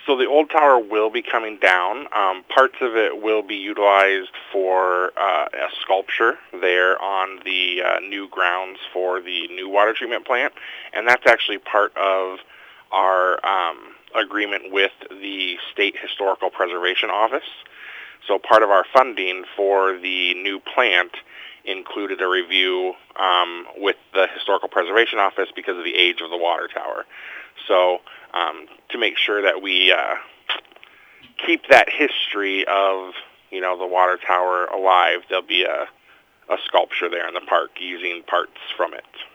So the old tower will be coming down. Parts of it will be utilized for a sculpture there on the new grounds for the new water treatment plant, and that's actually part of our agreement with the State Historical Preservation Office. So part of our funding for the new plant included a review with the Historical Preservation Office because of the age of the water tower. So to make sure that we keep that history of, the water tower alive, there'll be a sculpture there in the park using parts from it.